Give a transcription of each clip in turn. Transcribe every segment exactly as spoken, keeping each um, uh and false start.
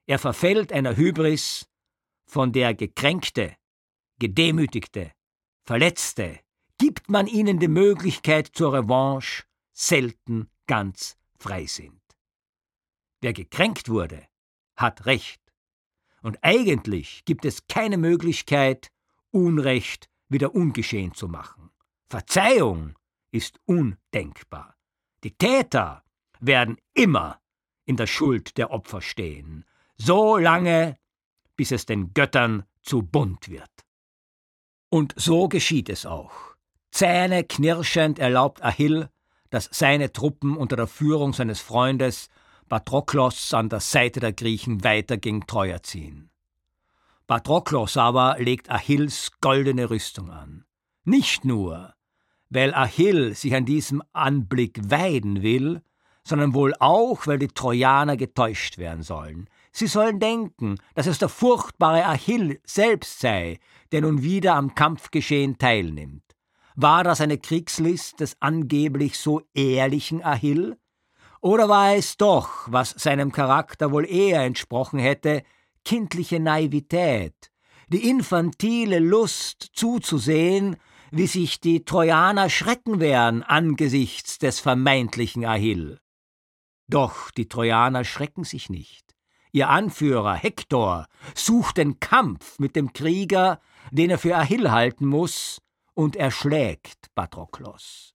Er verfällt einer Hybris, von der Gekränkte, Gedemütigte, Verletzte, gibt man ihnen die Möglichkeit zur Revanche, selten ganz frei sind. Wer gekränkt wurde, hat Recht. Und eigentlich gibt es keine Möglichkeit, Unrecht wieder ungeschehen zu machen. Verzeihung ist undenkbar. Die Täter werden immer in der Schuld der Opfer stehen, so lange, bis es den Göttern zu bunt wird. Und so geschieht es auch. Zähneknirschend erlaubt Achill, dass seine Truppen unter der Führung seines Freundes Patroklos an der Seite der Griechen weiter gegen Troja ziehen. Patroklos aber legt Achilles goldene Rüstung an. Nicht nur, weil Achill sich an diesem Anblick weiden will, sondern wohl auch, weil die Trojaner getäuscht werden sollen. Sie sollen denken, dass es der furchtbare Achill selbst sei, der nun wieder am Kampfgeschehen teilnimmt. War das eine Kriegslist des angeblich so ehrlichen Achill? Oder war es doch, was seinem Charakter wohl eher entsprochen hätte, kindliche Naivität, die infantile Lust zuzusehen, wie sich die Trojaner schrecken werden angesichts des vermeintlichen Achill? Doch die Trojaner schrecken sich nicht. Ihr Anführer Hektor sucht den Kampf mit dem Krieger, den er für Achill halten muss, und erschlägt Patroklos.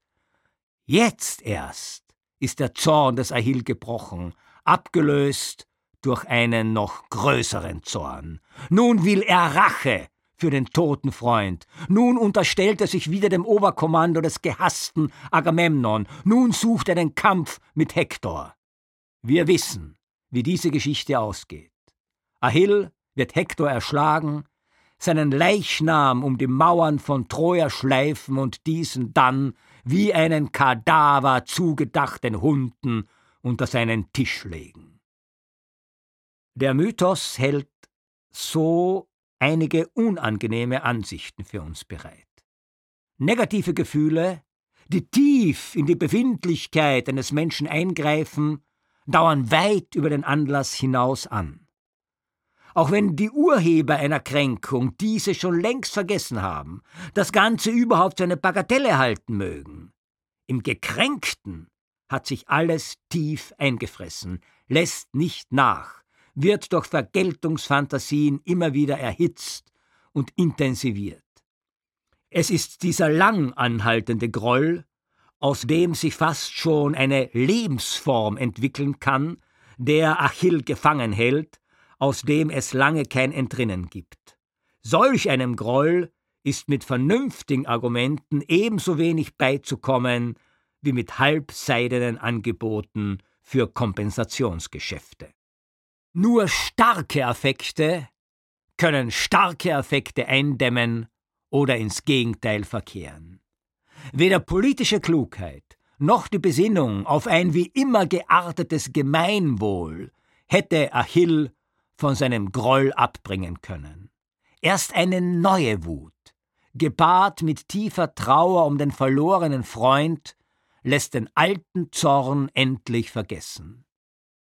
Jetzt erst ist der Zorn des Achill gebrochen, abgelöst durch einen noch größeren Zorn. Nun will er Rache für den toten Freund. Nun unterstellt er sich wieder dem Oberkommando des gehassten Agamemnon. Nun sucht er den Kampf mit Hektor. Wir wissen, wie diese Geschichte ausgeht. Achill wird Hektor erschlagen, seinen Leichnam um die Mauern von Troja schleifen und diesen dann wie einen Kadaver zugedacht den Hunden unter seinen Tisch legen. Der Mythos hält so einige unangenehme Ansichten für uns bereit. Negative Gefühle, die tief in die Befindlichkeit eines Menschen eingreifen, dauern weit über den Anlass hinaus an. Auch wenn die Urheber einer Kränkung diese schon längst vergessen haben, das Ganze überhaupt für eine Bagatelle halten mögen. Im Gekränkten hat sich alles tief eingefressen, lässt nicht nach, wird durch Vergeltungsfantasien immer wieder erhitzt und intensiviert. Es ist dieser lang anhaltende Groll, aus dem sich fast schon eine Lebensform entwickeln kann, der Achill gefangen hält, aus dem es lange kein Entrinnen gibt. Solch einem Groll ist mit vernünftigen Argumenten ebenso wenig beizukommen wie mit halbseidenen Angeboten für Kompensationsgeschäfte. Nur starke Affekte können starke Affekte eindämmen oder ins Gegenteil verkehren. Weder politische Klugheit noch die Besinnung auf ein wie immer geartetes Gemeinwohl hätte Achill von seinem Groll abbringen können. Erst eine neue Wut, gepaart mit tiefer Trauer um den verlorenen Freund, lässt den alten Zorn endlich vergessen.